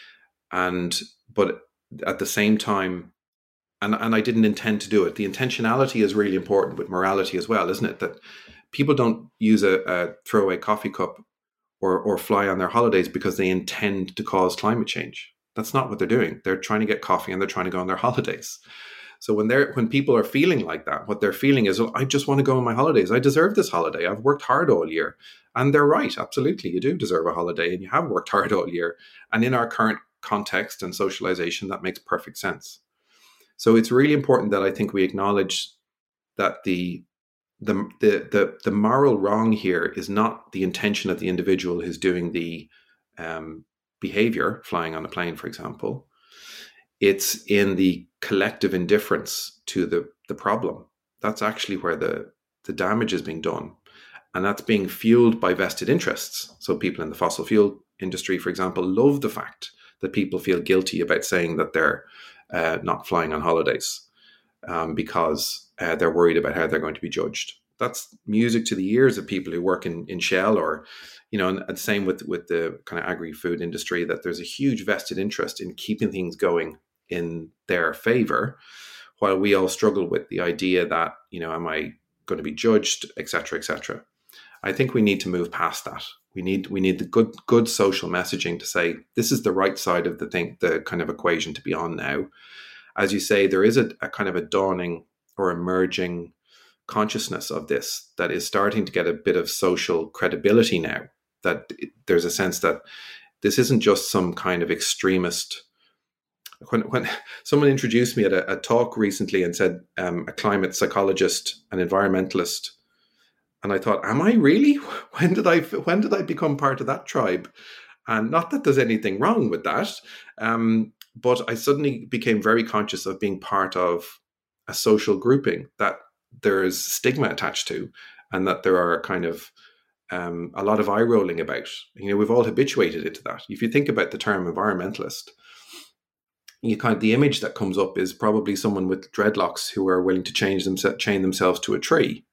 And, but at the same time, and, and I didn't intend to do it. The intentionality is really important with morality as well, isn't it? That people don't use a, a throwaway coffee cup or, or fly on their holidays because they intend to cause climate change. That's not what they're doing. They're trying to get coffee and they're trying to go on their holidays. So when they're when people are feeling like that, what they're feeling is, well, I just want to go on my holidays. I deserve this holiday. I've worked hard all year. And they're right. Absolutely. You do deserve a holiday and you have worked hard all year. And in our current context and socialization, that makes perfect sense. So it's really important that I think we acknowledge that the the the the, the moral wrong here is not the intention of the individual who's doing the um, behavior, flying on a plane, for example. It's in the collective indifference to the, the problem. That's actually where the, the damage is being done. And that's being fueled by vested interests. So people in the fossil fuel industry, for example, love the fact that people feel guilty about saying that they're uh, not flying on holidays um, because uh, they're worried about how they're going to be judged. That's music to the ears of people who work in, in Shell, or, you know, and, and same with, with the kind of agri-food industry, that there's a huge vested interest in keeping things going in their favor, while we all struggle with the idea that, you know, am I going to be judged, et cetera, et cetera. I think we need to move past that. We need we need the good good social messaging to say this is the right side of the thing, the kind of equation to be on now. As you say, there is a, a kind of a dawning or emerging consciousness of this that is starting to get a bit of social credibility now. That it, there's a sense that this isn't just some kind of extremist. When when someone introduced me at a, a talk recently and said um, a climate psychologist, an environmentalist, and I thought, am I really? When did I when did I become part of that tribe? And not that there's anything wrong with that, um, but I suddenly became very conscious of being part of a social grouping that there's stigma attached to, and that there are kind of um, a lot of eye rolling about. You know, we've all habituated into that. If you think about the term environmentalist, you kind of, the image that comes up is probably someone with dreadlocks who are willing to change them, chain themselves to a tree.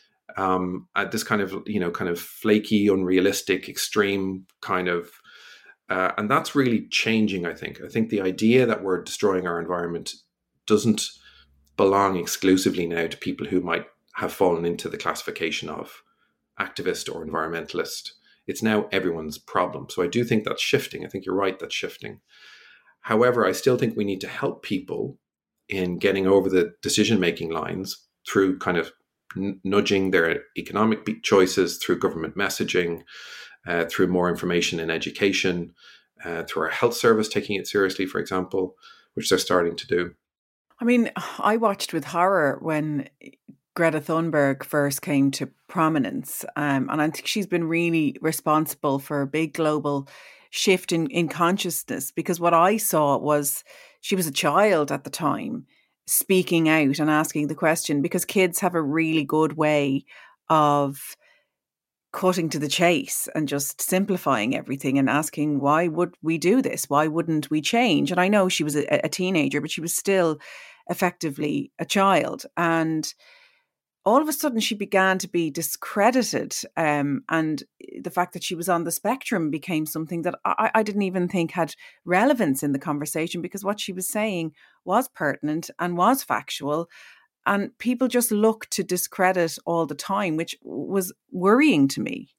Um, at this kind of, you know, kind of flaky, unrealistic, extreme kind of, uh, and that's really changing. I think. I think the idea that we're destroying our environment doesn't belong exclusively now to people who might have fallen into the classification of activist or environmentalist. It's now everyone's problem. So I do think that's shifting. I think you're right, that's shifting. However, I still think we need to help people in getting over the decision-making lines through kind of n- nudging their economic choices, through government messaging, uh, through more information in education, uh, through our health service taking it seriously, for example, which they're starting to do. I mean, I watched with horror when Greta Thunberg first came to prominence, um, and I think she's been really responsible for a big global shift in, in consciousness, because what I saw was she was a child at the time speaking out and asking the question, because kids have a really good way of cutting to the chase and just simplifying everything and asking, why would we do this? Why wouldn't we change? And I know she was a, a teenager, but she was still effectively a child. And all of a sudden she began to be discredited. Um, and the fact that she was on the spectrum became something that I, I didn't even think had relevance in the conversation, because what she was saying was pertinent and was factual. And people just look to discredit all the time, which was worrying to me.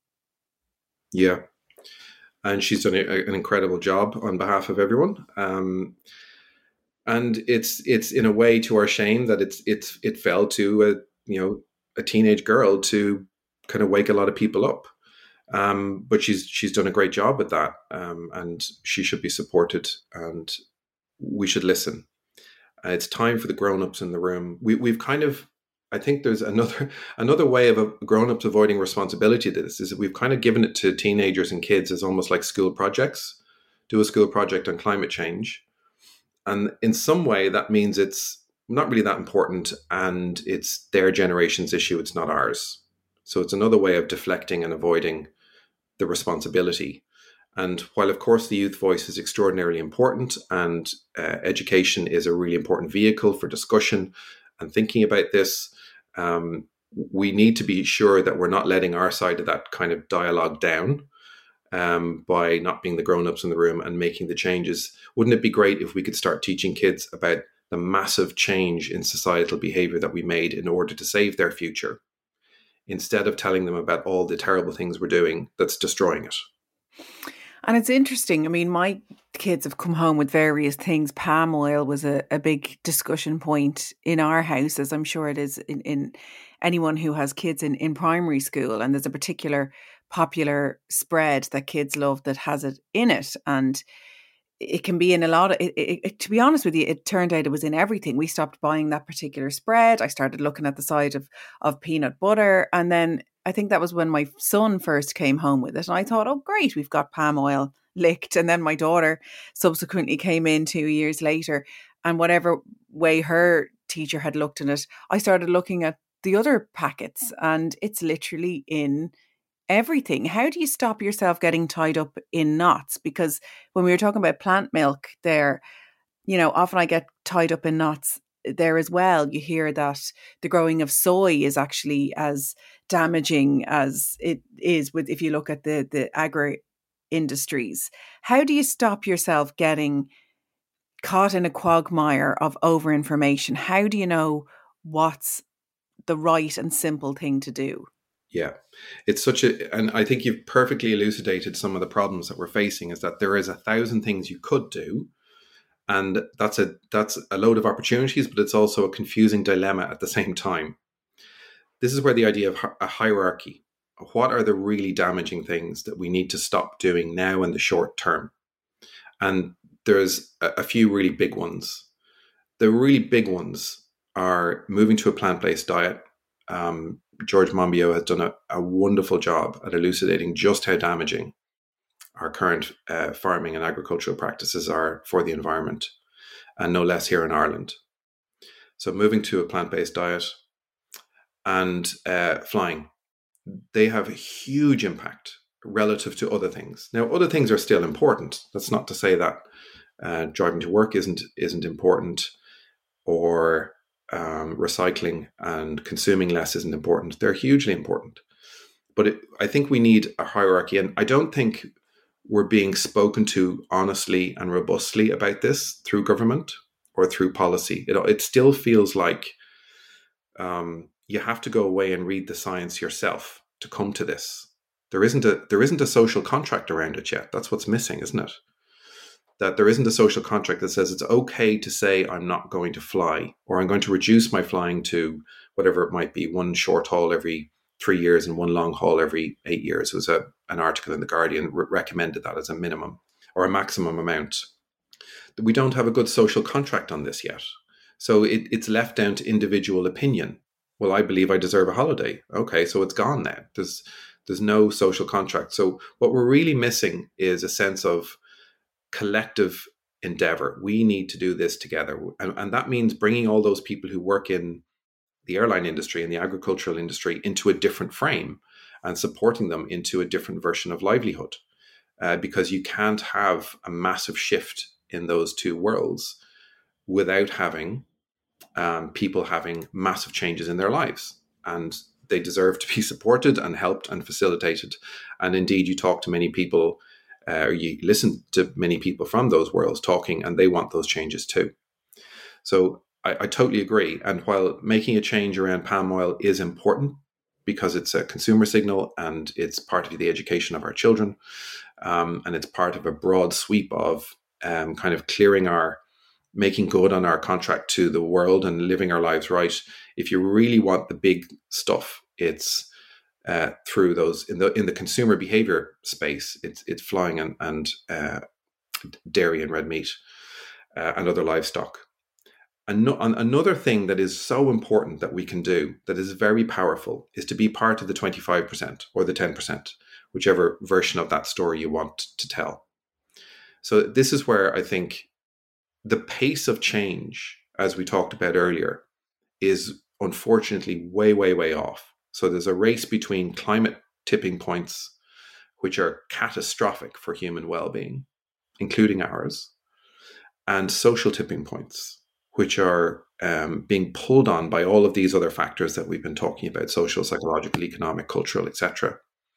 Yeah. And she's done a, an incredible job on behalf of everyone. Um, and it's it's in a way to our shame that it's it's it fell to a you know a teenage girl to kind of wake a lot of people up. Um, but she's she's done a great job with that, um, and she should be supported, and we should listen. Uh, it's time for the grown-ups in the room. We, we've kind of, I think there's another another way of a grown-ups avoiding responsibility to this, is that we've kind of given it to teenagers and kids as almost like school projects. Do a school project on climate change. And in some way, that means it's not really that important, and it's their generation's issue, it's not ours. So it's another way of deflecting and avoiding the responsibility. And while, of course, the youth voice is extraordinarily important, and uh, education is a really important vehicle for discussion and thinking about this, um, we need to be sure that we're not letting our side of that kind of dialogue down um, by not being the grown-ups in the room and making the changes. Wouldn't it be great if we could start teaching kids about the massive change in societal behavior that we made in order to save their future, instead of telling them about all the terrible things we're doing that's destroying it? And it's interesting. I mean, my kids have come home with various things. Palm oil was a, a big discussion point in our house, as I'm sure it is in, in anyone who has kids in, in primary school. And there's a particular popular spread that kids love that has it in it. And it can be in a lot of, it, it, it, to be honest with you, it turned out it was in everything. We stopped buying that particular spread. I started looking at the side of, of peanut butter. And then I think that was when my son first came home with it. And I thought, oh, great, we've got palm oil licked. And then my daughter subsequently came in two years later. And whatever way her teacher had looked at it, I started looking at the other packets, and it's literally in everything. How do you stop yourself getting tied up in knots? Because when we were talking about plant milk there, you know, often I get tied up in knots there as well. You hear that the growing of soy is actually as damaging as it is with, if you look at the, the agri industries. How do you stop yourself getting caught in a quagmire of over-information? How do you know what's the right and simple thing to do? Yeah, it's such a, and I think you've perfectly elucidated some of the problems that we're facing, is that there is a thousand things you could do. And that's a, that's a load of opportunities, but it's also a confusing dilemma at the same time. This is where the idea of a hierarchy, what are the really damaging things that we need to stop doing now in the short term? And there's a, a few really big ones. The really big ones are moving to a plant-based diet. Um, George Monbiot has done a, a wonderful job at elucidating just how damaging our current uh, farming and agricultural practices are for the environment, and no less here in Ireland. So moving to a plant-based diet and uh, flying, they have a huge impact relative to other things. Now, other things are still important. That's not to say that uh, driving to work isn't isn't important, or um, recycling and consuming less isn't important. They're hugely important. But it, I think we need a hierarchy, and I don't think we're being spoken to honestly and robustly about this through government. or through policy. It, it still feels like um, you have to go away and read the science yourself to come to this. There isn't a there isn't a social contract around it yet. That's what's missing, isn't it? That there isn't a social contract that says it's okay to say I'm not going to fly, or I'm going to reduce my flying to whatever it might be, one short haul every three years and one long haul every eight years. It was a, an article in The Guardian re- recommended that as a minimum or a maximum amount. We don't have a good social contract on this yet. So it, it's left down to individual opinion. Well, I believe I deserve a holiday. Okay, so it's gone now. There's there's no social contract. So what we're really missing is a sense of collective endeavor. We need to do this together. And, and that means bringing all those people who work in the airline industry and the agricultural industry into a different frame and supporting them into a different version of livelihood. Uh, because you can't have a massive shift in those two worlds without having um, people having massive changes in their lives. And they deserve to be supported and helped and facilitated. And indeed, you talk to many people, uh, or you listen to many people from those worlds talking, and they want those changes too. So I, I totally agree. And while making a change around palm oil is important because it's a consumer signal and it's part of the education of our children, um, and it's part of a broad sweep of um, kind of clearing our, making good on our contract to the world and living our lives right. If you really want the big stuff, it's uh, through those in the in the consumer behavior space. It's it's flying and and uh, dairy and red meat uh, and other livestock. An- another thing that is so important that we can do that is very powerful is to be part of the twenty-five percent or the ten percent, whichever version of that story you want to tell. So this is where I think the pace of change, as we talked about earlier, is unfortunately way, way, way off. So there's a race between climate tipping points, which are catastrophic for human well-being, including ours, and social tipping points, which are um, being pulled on by all of these other factors that we've been talking about: social, psychological, economic, cultural, et cetera.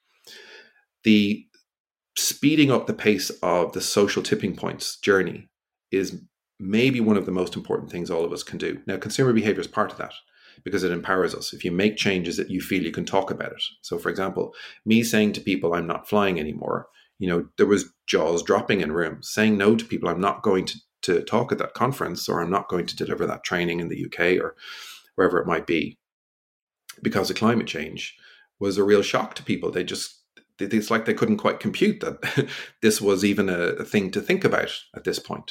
The speeding up the pace of the social tipping points journey is maybe one of the most important things all of us can do. Now, consumer behavior is part of that because it empowers us. If you make changes that you feel you can talk about it. So, for example, me saying to people, I'm not flying anymore, you know, there was jaws dropping in rooms. Saying no to people, I'm not going to, to talk at that conference, or I'm not going to deliver that training in the U K or wherever it might be, because of climate change, was a real shock to people. They just, it's like they couldn't quite compute that this was even a, a thing to think about at this point.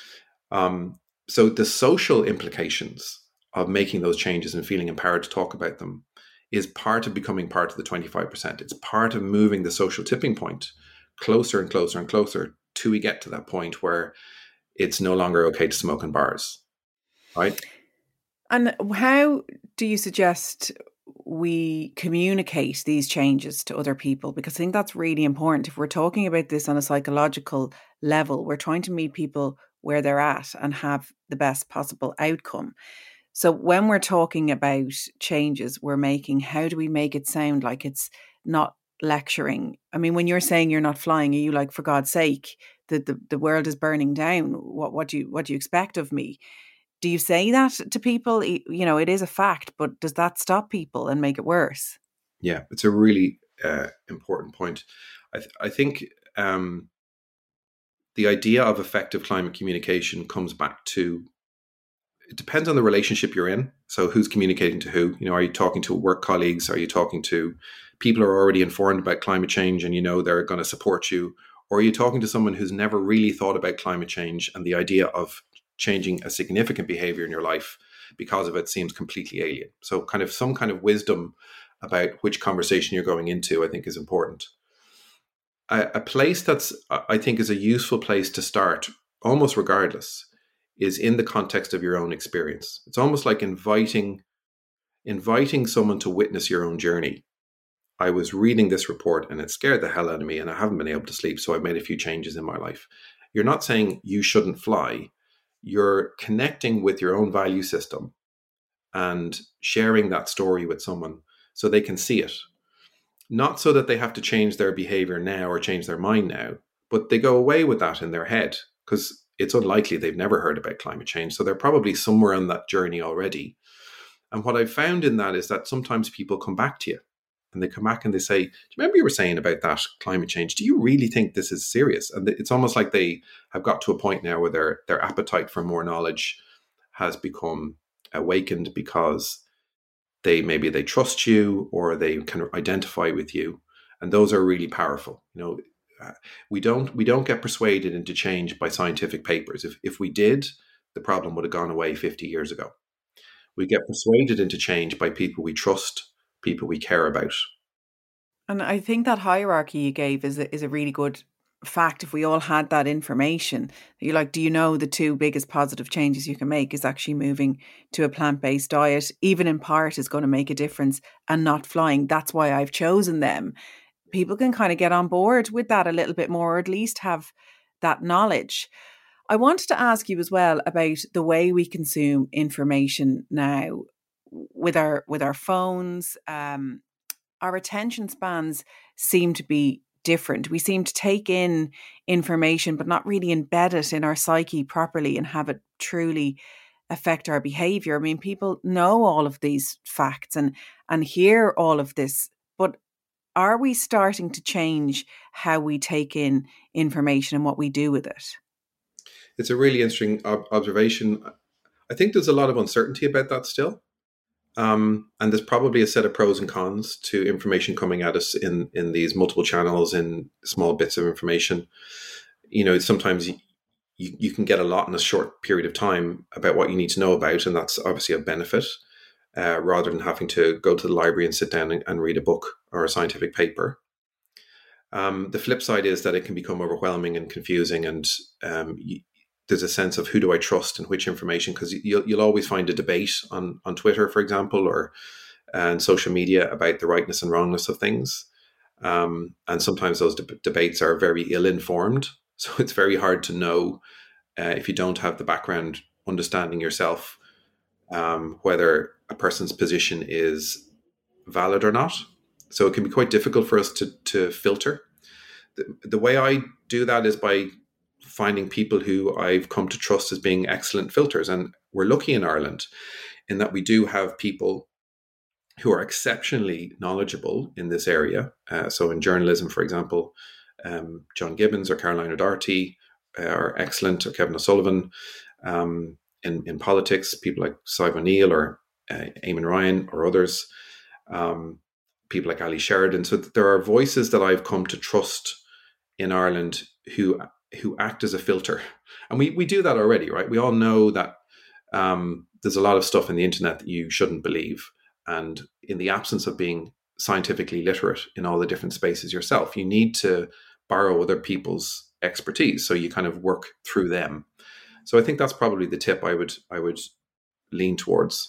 Um, so the social implications of making those changes and feeling empowered to talk about them is part of becoming part of the twenty-five percent. It's part of moving the social tipping point closer and closer and closer till we get to that point where it's no longer okay to smoke in bars, right? And how do you suggest we communicate these changes to other people? Because I think that's really important. If we're talking about this on a psychological level, we're trying to meet people where they're at and have the best possible outcome. So when we're talking about changes we're making, how do we make it sound like it's not lecturing? I mean, when you're saying you're not flying, are you like, for God's sake, the, the, the world is burning down? What, what do you, what do you expect of me? Do you say that to people? You know, it is a fact, but does that stop people and make it worse? Yeah, it's a really uh, important point. I, th- I think um, the idea of effective climate communication comes back to, it depends on the relationship you're in. So who's communicating to who? You know, are you talking to work colleagues? Are you talking to people who are already informed about climate change and you know they're going to support you? Or are you talking to someone who's never really thought about climate change and the idea of changing a significant behavior in your life because of it seems completely alien? So kind of some kind of wisdom about which conversation you're going into, I think, is important. A, a place that's, I think, is a useful place to start, almost regardless, is in the context of your own experience. It's almost like inviting, inviting someone to witness your own journey. I was reading this report and it scared the hell out of me and I haven't been able to sleep, so I've made a few changes in my life. You're not saying you shouldn't fly. You're connecting with your own value system and sharing that story with someone so they can see it. Not so that they have to change their behavior now or change their mind now, but they go away with that in their head. Because it's unlikely they've never heard about climate change. So they're probably somewhere on that journey already. And what I've found in that is that sometimes people come back to you and they come back and they say, do you remember you were saying about that climate change? Do you really think this is serious? And it's almost like they have got to a point now where their, their appetite for more knowledge has become awakened because they maybe they trust you or they can identify with you. And those are really powerful. You know, uh, we don't we don't get persuaded into change by scientific papers. If if we did, the problem would have gone away fifty years ago. We get persuaded into change by people we trust, people we care about. And I think that hierarchy you gave is a, is a really good fact. If we all had that information, you're like, do you know the two biggest positive changes you can make is actually moving to a plant-based diet, even in part, is going to make a difference, and not flying. That's why I've chosen them. People can kind of get on board with that a little bit more, or at least have that knowledge. I wanted to ask you as well about the way we consume information now with our with our phones. Um, our attention spans seem to be different. We seem to take in information but not really embed it in our psyche properly and have it truly affect our behavior. I mean, people know all of these facts and and hear all of this, but are we starting to change how we take in information and what we do with it? It's a really interesting ob- observation. I think there's a lot of uncertainty about that still. Um, and there's probably a set of pros and cons to information coming at us in, in these multiple channels, in small bits of information. You know, sometimes you, you, you can get a lot in a short period of time about what you need to know about, and that's obviously a benefit, uh, rather than having to go to the library and sit down and, and read a book or a scientific paper. Um, the flip side is that it can become overwhelming and confusing, and um, you, there's a sense of who do I trust and which information, because you'll, you'll always find a debate on, on Twitter, for example, or and social media about the rightness and wrongness of things. Um, and sometimes those de- debates are very ill-informed. So it's very hard to know uh, if you don't have the background understanding yourself, um, whether a person's position is valid or not. So it can be quite difficult for us to, to filter. The, the way I do that is by finding people who I've come to trust as being excellent filters. And we're lucky in Ireland in that we do have people who are exceptionally knowledgeable in this area. Uh, so in journalism, for example, um, John Gibbons or Caroline O'Doherty uh, are excellent, or Kevin O'Sullivan. Um, in, in politics, people like Siobhan O'Neill or uh, Eamon Ryan or others, um, people like Ali Sheridan. So there are voices that I've come to trust in Ireland who who act as a filter. And we, we do that already, right? We all know that um, there's a lot of stuff in the internet that you shouldn't believe. And in the absence of being scientifically literate in all the different spaces yourself, you need to borrow other people's expertise. So you kind of work through them. So I think that's probably the tip I would I would lean towards.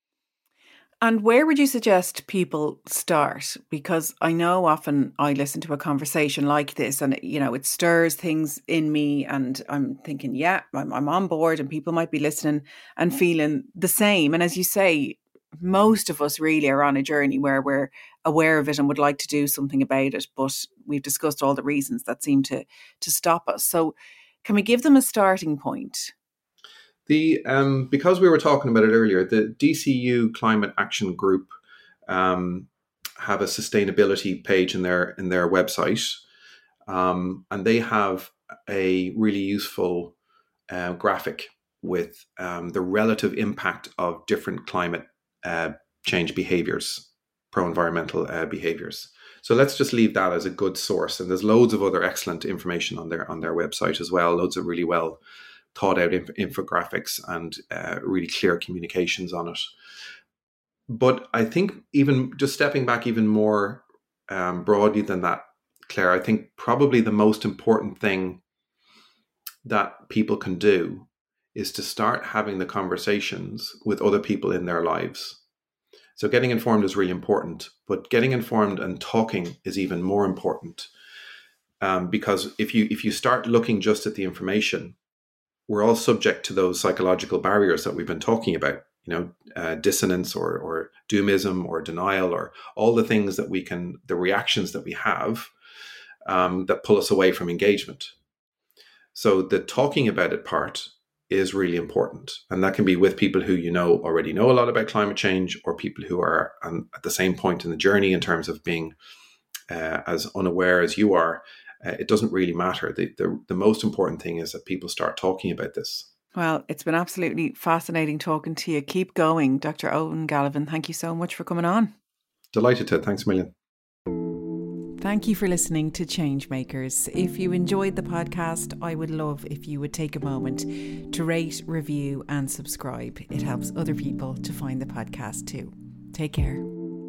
And where would you suggest people start? Because I know often I listen to a conversation like this and, you know, it stirs things in me and I'm thinking, yeah, I'm, I'm on board, and people might be listening and feeling the same. And as you say, most of us really are on a journey where we're aware of it and would like to do something about it, but we've discussed all the reasons that seem to, to stop us. So can we give them a starting point? The um, because we were talking about it earlier, the D C U Climate Action Group um, have a sustainability page in their in their website, um, and they have a really useful uh, graphic with um, the relative impact of different climate uh, change behaviors, pro-environmental uh, behaviors. So let's just leave that as a good source. And there's loads of other excellent information on their on their website as well. Loads of really well thought out inf- infographics and uh, really clear communications on it. But I think even just stepping back even more um, broadly than that, Claire, I think probably the most important thing that people can do is to start having the conversations with other people in their lives. So getting informed is really important, but getting informed and talking is even more important. Um, because if you if you start looking just at the information, we're all subject to those psychological barriers that we've been talking about, you know, uh, dissonance or, or doomism or denial, or all the things that we can, the reactions that we have um, that pull us away from engagement. So the talking about it part is really important. And that can be with people who you know already know a lot about climate change, or people who are um, at the same point in the journey in terms of being uh, as unaware as you are. Uh, it doesn't really matter. The, the, the most important thing is that people start talking about this. Well, it's been absolutely fascinating talking to you. Keep going, Doctor Eoin Galvin. Thank you so much for coming on. Delighted to. Thanks a million. Thank you for listening to Changemakers. If you enjoyed the podcast, I would love if you would take a moment to rate, review and subscribe. It helps other people to find the podcast too. Take care.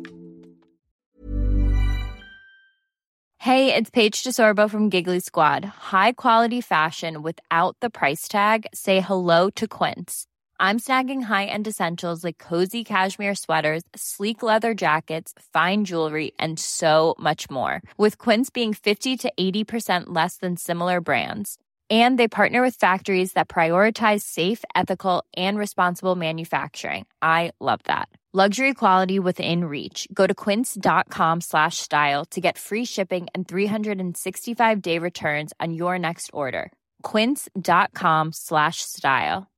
Hey, it's Paige DeSorbo from Giggly Squad. High quality fashion without the price tag. Say hello to Quince. I'm snagging high-end essentials like cozy cashmere sweaters, sleek leather jackets, fine jewelry, and so much more. With Quince being fifty to eighty percent less than similar brands. And they partner with factories that prioritize safe, ethical, and responsible manufacturing. I love that. Luxury quality within reach. Go to quince.com slash style to get free shipping and three sixty-five day returns on your next order. Quince.com slash style.